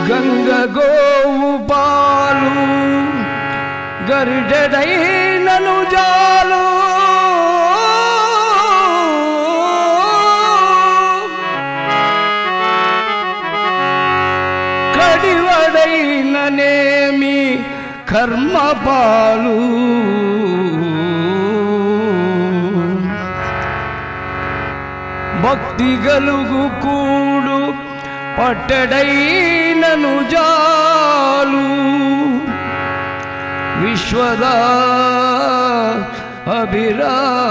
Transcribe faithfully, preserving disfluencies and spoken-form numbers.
గంగ గోవు పాలు గరిటెడైనను జాలు కడివడైననేమి కర్మపాలు భక్తి గలుగు కూడు పట్టెడైనను జాలు విశ్వదా అభిరా